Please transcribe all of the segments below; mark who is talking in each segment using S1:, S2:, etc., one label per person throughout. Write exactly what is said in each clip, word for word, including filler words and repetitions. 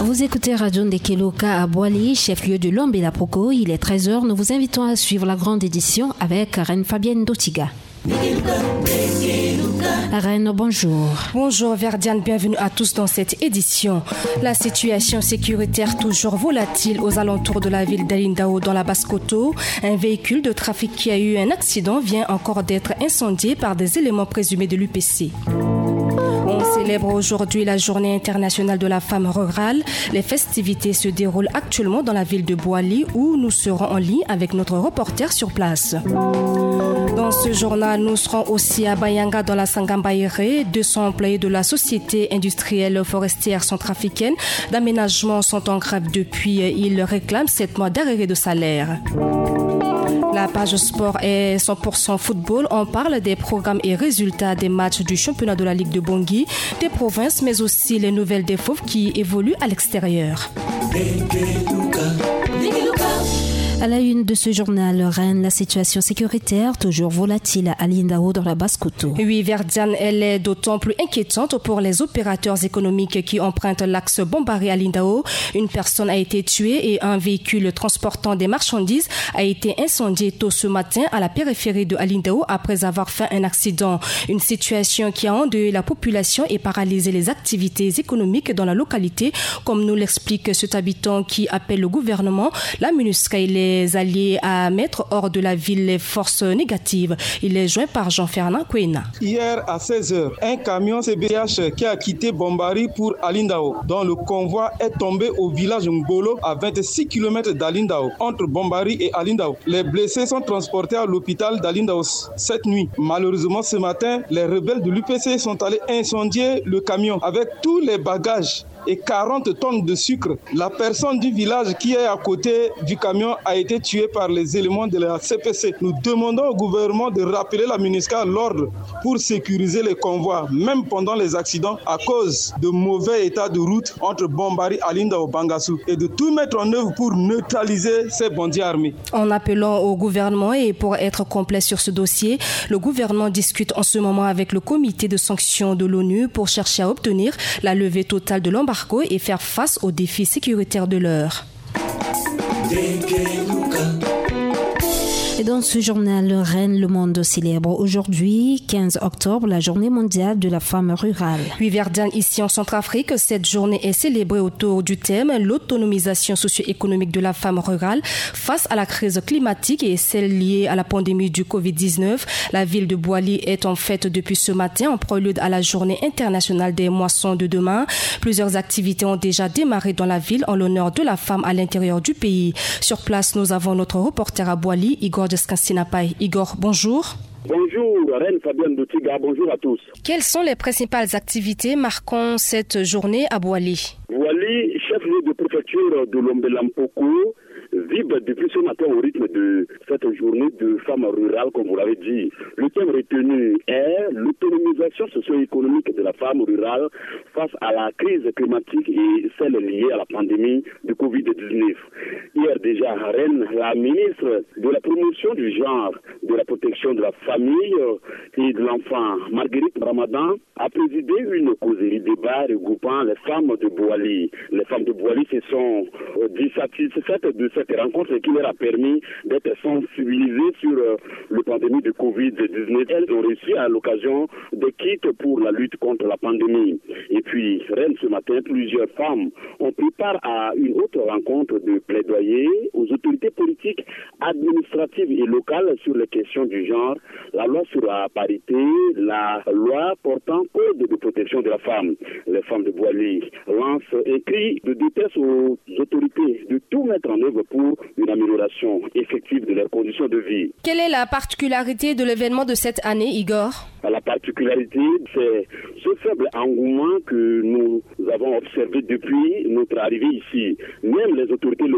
S1: Vous écoutez Radio Ndekeloka à Boali, chef-lieu de l'Ombela Poko. Il est treize heures. Nous vous invitons à suivre la grande édition avec Reine Fabienne Dotiga. Reine, bonjour.
S2: Bonjour Verdiane, bienvenue à tous dans cette édition. La situation sécuritaire toujours volatile aux alentours de la ville d'Alindao dans la Basse-Koto. Un véhicule de trafic qui a eu un accident vient encore d'être incendié par des éléments présumés de l'U P C. On célèbre aujourd'hui la journée internationale de la femme rurale. Les festivités se déroulent actuellement dans la ville de Boali où nous serons en ligne avec notre reporter sur place. Dans ce journal, nous serons aussi à Bayanga dans la Sangambaïré. deux cents employés de la Société industrielle forestière centrafricaine d'aménagement sont en grève depuis. Ils réclament sept mois d'arrêt de salaire. La page sport est cent pour cent football. On parle des programmes et résultats des matchs du championnat de la Ligue de Bangui, des provinces, mais aussi les nouvelles des Fauves qui évoluent à l'extérieur.
S1: À la une de ce journal, Rennes, la situation sécuritaire toujours volatile à Alindao dans la Basse-Koto.
S2: Oui, Verdiane, elle est d'autant plus inquiétante pour les opérateurs économiques qui empruntent l'axe Bombari-Alindao. Une personne a été tuée et un véhicule transportant des marchandises a été incendié tôt ce matin à la périphérie de Alindao après avoir fait un accident. Une situation qui a endeuillé la population et paralysé les activités économiques dans la localité, comme nous l'explique cet habitant qui appelle le gouvernement, la MINUSCA et les Les alliés à mettre hors de la ville les forces négatives. Il est joint par Jean-Fernand Kouena.
S3: Hier à seize heures, un camion C B H qui a quitté Bombari pour Alindao, dont le convoi est tombé au village Ngolo à vingt-six kilomètres d'Alindao, entre Bombari et Alindao. Les blessés sont transportés à l'hôpital d'Alindao cette nuit. Malheureusement, ce matin, les rebelles de l'U P C sont allés incendier le camion avec tous les bagages et quarante tonnes de sucre. La personne du village qui est à côté du camion a été tuée par les éléments de la C P C. Nous demandons au gouvernement de rappeler la MINUSCA à l'ordre pour sécuriser les convois, même pendant les accidents, à cause de mauvais état de route entre Bombari, Alindao et Bangassou, et de tout mettre en œuvre pour neutraliser ces bandits armés.
S2: En appelant au gouvernement et pour être complet sur ce dossier, le gouvernement discute en ce moment avec le comité de sanctions de l'ONU pour chercher à obtenir la levée totale de l'embargo et faire face aux défis sécuritaires de l'heure.
S1: Et dans ce journal, Rennes, le monde célèbre aujourd'hui, quinze octobre, la journée mondiale de la femme rurale.
S2: Oui, Verdiane, ici en Centrafrique, cette journée est célébrée autour du thème l'autonomisation socio-économique de la femme rurale face à la crise climatique et celle liée à la pandémie du covid dix-neuf. La ville de Boali est en fête depuis ce matin en prélude à la journée internationale des moissons de demain. Plusieurs activités ont déjà démarré dans la ville en l'honneur de la femme à l'intérieur du pays. Sur place, nous avons notre reporter à Boali, Igor Descansinapai. Igor, bonjour.
S4: Bonjour, Reine Fabienne Dotiga, bonjour à tous.
S2: Quelles sont les principales activités marquant cette journée à Boali?
S4: Boali, chef-lieu de préfecture de l'Ombela Poko, vibre depuis ce matin au rythme de cette journée de femmes rurales, comme vous l'avez dit. Le thème retenu est l'autonomisation socio-économique de la femme rurale face à la crise climatique et celle liée à la pandémie du covid dix-neuf. Hier déjà, à Rennes, la ministre de la promotion du genre, de la protection de la famille et de l'enfant, Marguerite Ramadan, a présidé une causerie débat regroupant les femmes de Boali. Les femmes de Boali se sont euh, dissatisfaites de cette rencontre qui leur a permis d'être sensibilisées sur euh, la pandémie de covid dix-neuf. Elles ont reçu à l'occasion des kits pour la lutte contre la pandémie. Et puis, Rennes, ce matin, plusieurs femmes ont pris part à une autre rencontre de plaidoyer aux autorités politiques, administratives et locales sur les questions du genre, la loi sur la parité, la loi portant code de protection de la femme. Les femmes de Boali lancent un cri de détresse aux autorités de tout mettre en œuvre pour une amélioration effective de leurs conditions de vie.
S2: Quelle est la particularité de l'événement de cette année, Igor?
S4: La particularité, c'est ce faible engouement que nous avons observé depuis notre arrivée ici. Même les autorités locales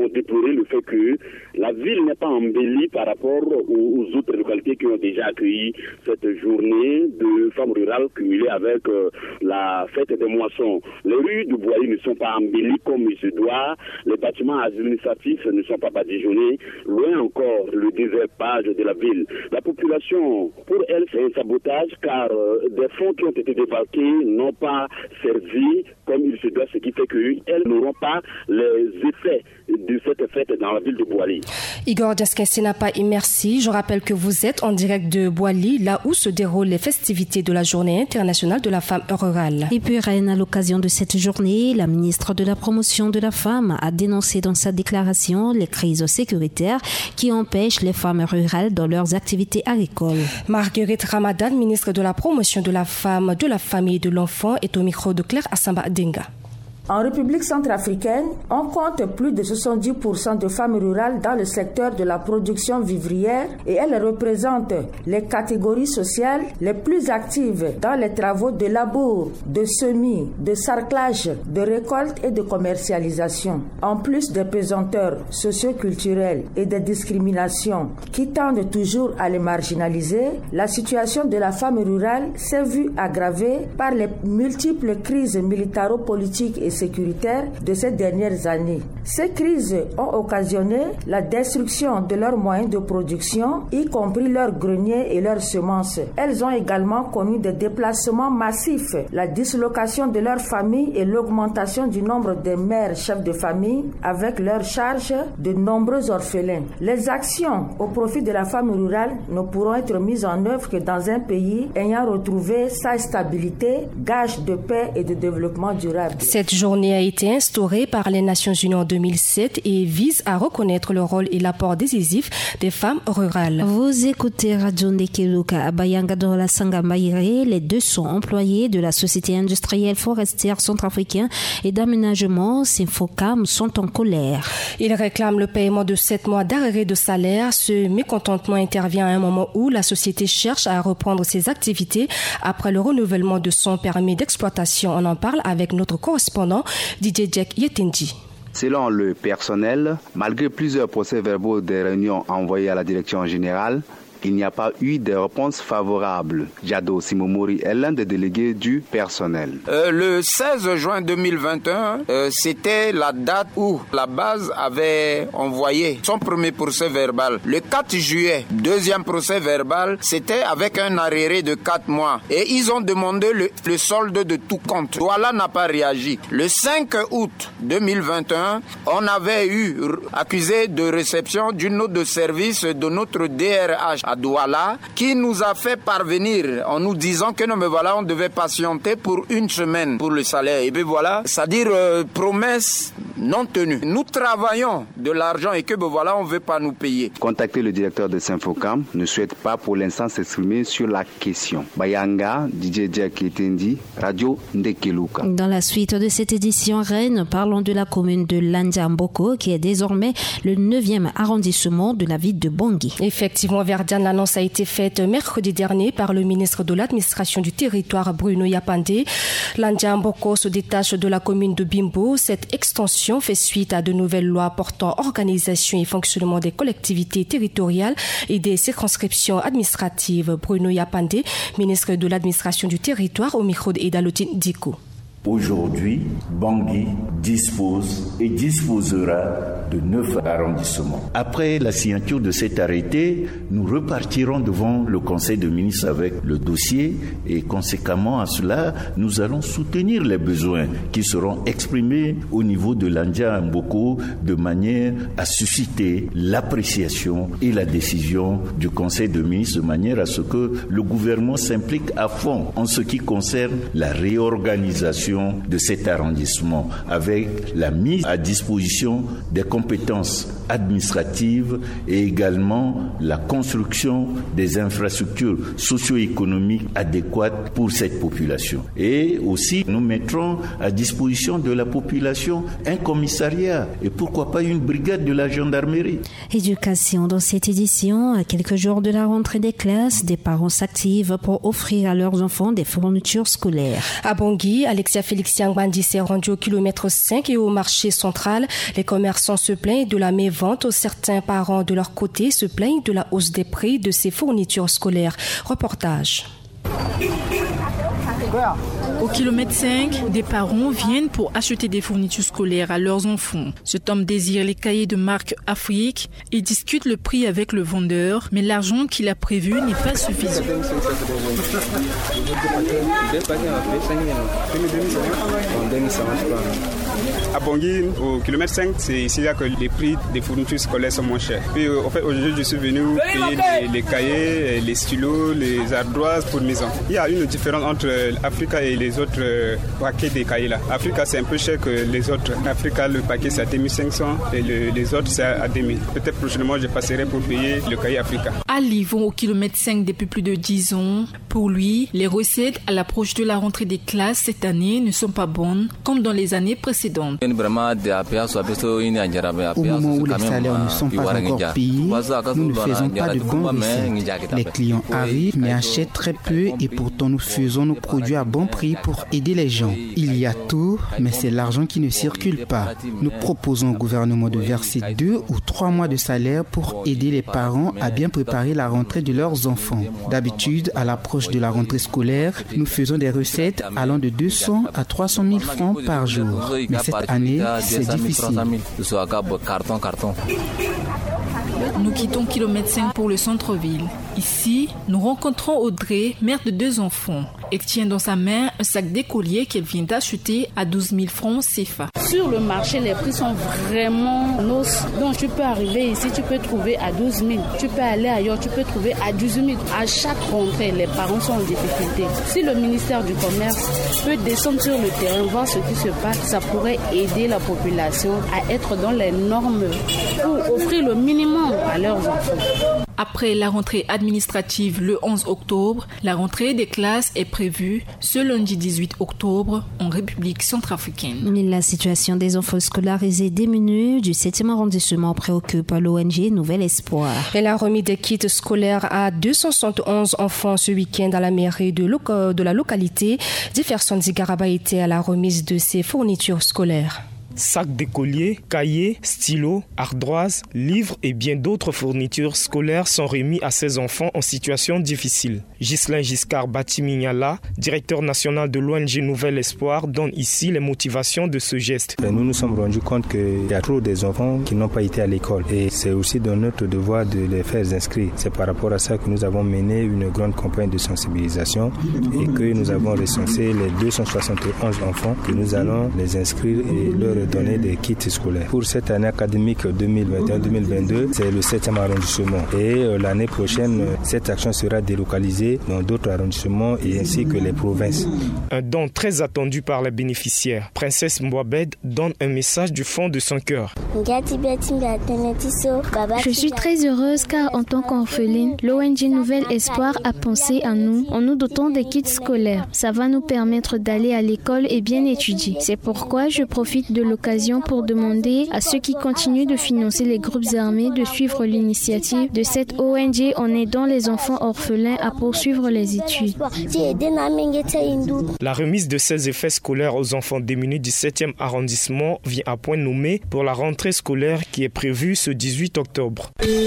S4: ont déploré le fait que la ville n'est pas embellie par rapport aux, aux autres localités qui ont déjà accueilli cette journée de femmes rurales cumulée avec euh, la fête des moissons. Les rues de Boilly ne sont pas embellies comme il se doit, les bâtiments administratifs ne sont pas badigeonnés, loin encore le déversage de la ville. La population, pour elle, c'est un sabotage car euh, des fonds qui ont été débarqués n'ont pas servi comme il se doit, ce qui fait qu'elles n'auront pas les effets de cette fête dans la ville de Boilly.
S2: Igor Diaskensinapa, merci. Je rappelle que vous êtes en direct de Boilly, là où se déroulent les festivités de la Journée internationale de la femme rurale.
S1: Et puis, Rennes, à l'occasion de cette journée, la ministre de la Promotion de la Femme a dénoncé dans sa déclaration les crises sécuritaires qui empêchent les femmes rurales dans leurs activités agricoles.
S2: Marguerite Ramadan, ministre de la Promotion de la Femme, de la Famille et de l'Enfant, est au micro de Claire Assamba Denga.
S5: En République centrafricaine, on compte plus de soixante-dix pour cent de femmes rurales dans le secteur de la production vivrière et elles représentent les catégories sociales les plus actives dans les travaux de labour, de semis, de sarclage, de récolte et de commercialisation. En plus des pesanteurs socio-culturelles et des discriminations qui tendent toujours à les marginaliser, la situation de la femme rurale s'est vue aggravée par les multiples crises militaro-politiques et sécuritaires de ces dernières années. Ces crises ont occasionné la destruction de leurs moyens de production, y compris leurs greniers et leurs semences. Elles ont également connu des déplacements massifs, la dislocation de leurs familles et l'augmentation du nombre de mères chefs de famille avec leur charge de nombreux orphelins. Les actions au profit de la femme rurale ne pourront être mises en œuvre que dans un pays ayant retrouvé sa stabilité, gage de paix et de développement durable.
S2: Cette journée a été instaurée par les Nations Unies en deux mille sept et vise à reconnaître le rôle et l'apport décisif des femmes rurales.
S1: Vous écoutez Radio Ndekeluka à Bayanga dans la Sangambaïré. Les deux sont employés de la Société industrielle forestière centrafricaine et d'aménagement Sinfocam sont en colère.
S2: Ils réclament le paiement de sept mois d'arrêt de salaire. Ce mécontentement intervient à un moment où la société cherche à reprendre ses activités après le renouvellement de son permis d'exploitation. On en parle avec notre correspondant D J Jack Yetendi.
S6: Selon le personnel, malgré plusieurs procès-verbaux des réunions envoyés à la direction générale, il n'y a pas eu de réponse favorable. Jado Simomori est l'un des délégués du personnel.
S7: Euh, le seize juin deux mille vingt et un, euh, c'était la date où la base avait envoyé son premier procès verbal. Le quatre juillet, deuxième procès verbal, c'était avec un arriéré de quatre mois. Et ils ont demandé le, le solde de tout compte. Douala n'a pas réagi. Le cinq août deux mille vingt et un, on avait eu accusé de réception d'une note de service de notre D R H à Douala, qui nous a fait parvenir en nous disant que non mais voilà, on devait patienter pour une semaine pour le salaire. Et bien voilà, c'est-à-dire euh, promesse non tenue. Nous travaillons de l'argent et que ben voilà, on ne veut pas nous payer.
S6: Contacter le directeur de Sinfocam ne souhaite pas pour l'instant s'exprimer sur la question. Bayanga, D J Jack Yetendi, Radio Ndekeluka.
S1: Dans la suite de cette édition Rennes, parlons de la commune de Landiamboko qui est désormais le neuvième arrondissement de la ville de Bangui.
S2: Effectivement, Verdiane, l'annonce a été faite mercredi dernier par le ministre de l'administration du territoire Bruno Yapandé. Landiamboko se détache de la commune de Bimbo. Cette extension fait suite à de nouvelles lois portant organisation et fonctionnement des collectivités territoriales et des circonscriptions administratives. Bruno Yapandé, ministre de l'administration du territoire, au micro d'Edalotine Diko.
S8: Aujourd'hui, Bangui dispose et disposera de neuf arrondissements. Après la signature de cet arrêté, nous repartirons devant le Conseil de ministres avec le dossier et conséquemment à cela, nous allons soutenir les besoins qui seront exprimés au niveau de Landiamboko de manière à susciter l'appréciation et la décision du Conseil de ministres de manière à ce que le gouvernement s'implique à fond en ce qui concerne la réorganisation de cet arrondissement avec la mise à disposition des compétences administratives et également la construction des infrastructures socio-économiques adéquates pour cette population. Et aussi, nous mettrons à disposition de la population un commissariat et pourquoi pas une brigade de la gendarmerie.
S1: Éducation dans cette édition, à quelques jours de la rentrée des classes, des parents s'activent pour offrir à leurs enfants des fournitures scolaires.
S2: À Bangui, Alexia Félix Yangbandi s'est rendu au kilomètre cinq et au marché central. Les commerçants se se plaignent de la mévente. Certains parents de leur côté se plaignent de la hausse des prix de ces fournitures scolaires. Reportage.
S9: Au kilomètre cinq, des parents viennent pour acheter des fournitures scolaires à leurs enfants. Cet homme désire les cahiers de marque Afrique et discute le prix avec le vendeur, mais l'argent qu'il a prévu n'est pas suffisant.
S10: À Bangui, au kilomètre cinq, c'est ici là que les prix des fournitures scolaires sont moins chers. Puis en fait, aujourd'hui, je suis venu payer les, les cahiers, les stylos, les ardoises pour mes enfants. Il y a une différence entre Africa et les autres paquets des cahiers là. Africa, c'est un peu cher que les autres. Africa, le paquet, c'est à deux mille cinq cents et le, les autres, c'est à deux mille. Peut-être prochainement, je passerai pour payer le cahier Africa.
S9: Ali vont au kilomètre cinq depuis plus de dix ans. Pour lui, les recettes à l'approche de la rentrée des classes cette année ne sont pas bonnes comme dans les années précédentes.
S11: Au moment où les salaires ne sont pas encore payés, nous ne faisons pas de bonnes recettes. Les clients arrivent mais achètent très peu et pourtant nous faisons nos produits à bon prix pour aider les gens. Il y a tout, mais c'est l'argent qui ne circule pas. Nous proposons au gouvernement de verser deux ou trois mois de salaire pour aider les parents à bien préparer la rentrée de leurs enfants. D'habitude, à l'approche de la rentrée scolaire, nous faisons des recettes allant de deux cents à trois cent mille francs par jour. Mais cette année, c'est difficile.
S9: Nous quittons kilomètre cinq pour le centre-ville. Ici, nous rencontrons Audrey, mère de deux enfants. Elle tient dans sa main un sac d'écolier qu'elle vient d'acheter à douze mille francs C F A.
S12: Sur le marché, les prix sont vraiment noces. Donc tu peux arriver ici, tu peux trouver à douze mille. Tu peux aller ailleurs, tu peux trouver à dix-huit mille. À chaque rentrée, les parents sont en difficulté. Si le ministère du Commerce peut descendre sur le terrain, voir ce qui se passe, ça pourrait aider la population à être dans les normes pour offrir le minimum à leurs enfants.
S9: Après la rentrée administrative le onze octobre, la rentrée des classes est prévue ce lundi dix-huit octobre en République centrafricaine.
S1: La situation des enfants scolarisés démunis du septième arrondissement préoccupe l'O N G Nouvel Espoir.
S2: Elle a remis des kits scolaires à deux cent soixante et onze enfants ce week-end à la mairie de, loca- de la localité. Jefferson Zigaraba était à la remise de ces fournitures scolaires.
S13: Sacs d'écoliers, cahiers, stylos, ardoises, livres et bien d'autres fournitures scolaires sont remis à ces enfants en situation difficile. Ghislain Giscard Batimignala, directeur national de l'O N G Nouvel Espoir, donne ici les motivations de ce geste.
S14: Nous nous sommes rendus compte qu'il y a trop d'enfants qui n'ont pas été à l'école et c'est aussi dans notre devoir de les faire inscrire. C'est par rapport à ça que nous avons mené une grande campagne de sensibilisation et que nous avons recensé les deux cent soixante et onze enfants que nous allons les inscrire et leur donner des kits scolaires. Pour cette année académique deux mille vingt et un deux mille vingt-deux, c'est le septième arrondissement. Et euh, l'année prochaine, cette action sera délocalisée dans d'autres arrondissements et ainsi que les provinces.
S13: Un don très attendu par les bénéficiaires. Princesse Mbouabed donne un message du fond de son cœur.
S15: Je suis très heureuse car en tant qu'orpheline, l'O N G Nouvel Espoir a pensé à nous en nous dotant des kits scolaires. Ça va nous permettre d'aller à l'école et bien étudier. C'est pourquoi je profite de l'occasion pour demander à ceux qui continuent de financer les groupes armés de suivre l'initiative de cette O N G en aidant les enfants orphelins à poursuivre les études.
S13: La remise de ces effets scolaires aux enfants démunis du septième arrondissement vient à point nommé pour la rentrée scolaire qui est prévue ce dix-huit octobre.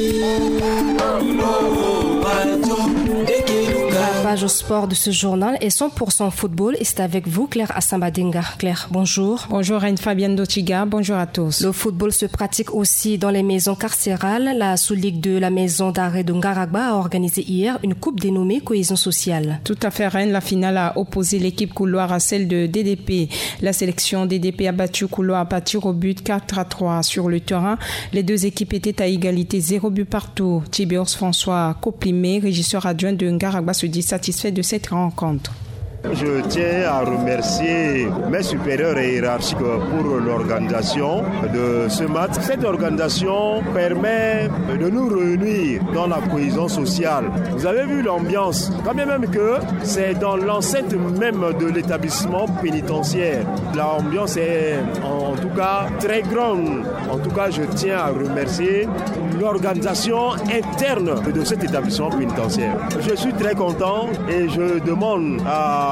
S2: La page au sport de ce journal est cent pour cent football et c'est avec vous Claire Assambadenga. Claire, bonjour.
S16: Bonjour Anne-Fabienne Dotiga, bonjour à tous.
S2: Le football se pratique aussi dans les maisons carcérales. La sous-ligue de la maison d'arrêt de Ngaragba a organisé hier une coupe dénommée Cohésion sociale.
S16: Tout à fait, Rennes. La finale a opposé l'équipe Couloir à celle de D D P. La sélection D D P a battu Couloir à partir au but quatre à trois sur le terrain. Les deux équipes étaient à égalité, zéro but partout. Tibéos François Coplimé, régisseur adjoint de Ngaragba, se dit satisfait de cette rencontre.
S17: Je tiens à remercier mes supérieurs et hiérarchiques pour l'organisation de ce match. Cette organisation permet de nous réunir dans la cohésion sociale. Vous avez vu l'ambiance, quand bien même que c'est dans l'enceinte même de l'établissement pénitentiaire. L'ambiance est en tout cas très grande. En tout cas, je tiens à remercier l'organisation interne de cet établissement pénitentiaire. Je suis très content et je demande à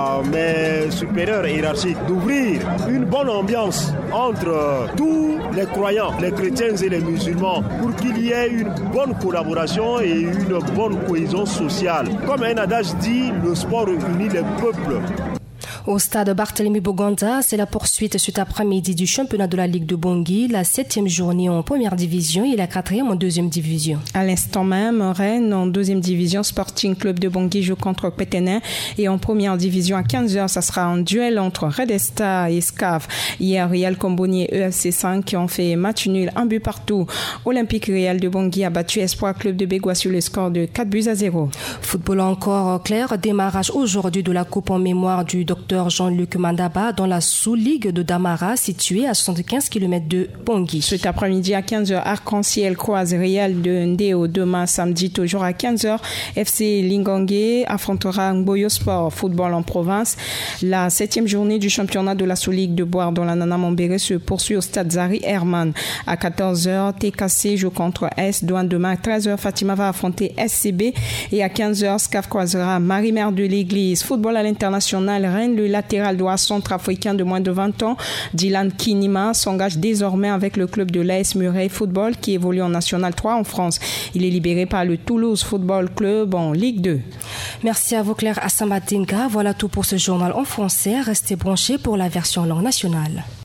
S17: à mes supérieurs hiérarchiques d'ouvrir une bonne ambiance entre tous les croyants, les chrétiens et les musulmans, pour qu'il y ait une bonne collaboration et une bonne cohésion sociale. Comme un adage dit, le sport unit les peuples.
S2: Au stade Barthélemy Boganda, c'est la poursuite cet après-midi du championnat de la Ligue de Bangui, la septième journée en première division et la quatrième en deuxième division.
S16: À l'instant même, Rennes en deuxième division, Sporting Club de Bangui joue contre Pétenin et en première division à quinze heures, ça sera un duel entre Red Star et Scaf. Hier, Real Comboni et E F C cinq qui ont fait match nul, un but partout. Olympique Real de Bangui a battu Espoir Club de Bégua sur le score de quatre buts à zéro.
S2: Football encore clair, démarrage aujourd'hui de la coupe en mémoire du docteur Jean-Luc Mandaba dans la sous-ligue de Damara située à soixante-quinze kilomètres de Bangui.
S16: Cet après-midi à quinze heures, Arc-en-Ciel croise Real de Ndéo. Demain samedi toujours à quinze heures, F C Lingangé affrontera Ngboyo Sport. Football en province. La septième journée du championnat de la sous-ligue de Boire dans la Nana Mambéré se poursuit au stade Zari Herman. À quatorze heures, T K C joue contre S Douane. Demain à treize heures, Fatima va affronter S C B et à quinze heures, Scaf croisera Marie-Mère de l'Église. Football à l'international, Rennes, le latéral droit centrafricain de moins de vingt ans, Dylan Kinima, s'engage désormais avec le club de l'A S Murray Football qui évolue en National trois en France. Il est libéré par le Toulouse Football Club en Ligue deux.
S2: Merci à vous Claire Assamadinga. Voilà tout pour ce journal en français. Restez branchés pour la version langue nationale.